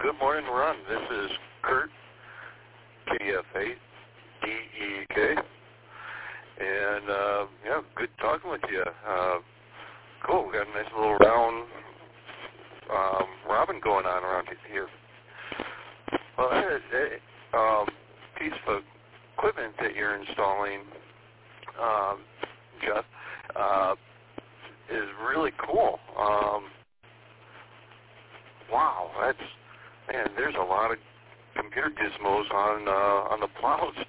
Good morning, Ron. This is Kurt, KF8DEK, and good talking with you. Cool. We got a nice little round robin going on around here. Well, that piece of equipment that you're installing, Jeff, is really cool. Wow, there's a lot of computer gizmos on the plows